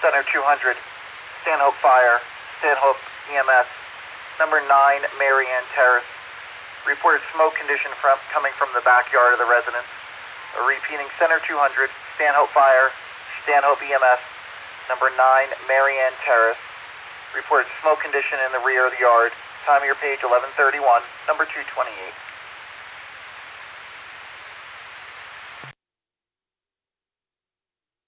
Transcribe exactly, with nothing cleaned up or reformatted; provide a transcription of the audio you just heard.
Center two hundred, Stanhope Fire, Stanhope E M S, number nine, Marianne Terrace. Reported smoke condition from coming from the backyard of the residence. Uh, repeating, Center two hundred, Stanhope Fire, Stanhope E M S, number nine, Marianne Terrace. Reported smoke condition in the rear of the yard. Time of your page eleven thirty-one, number two twenty-eight.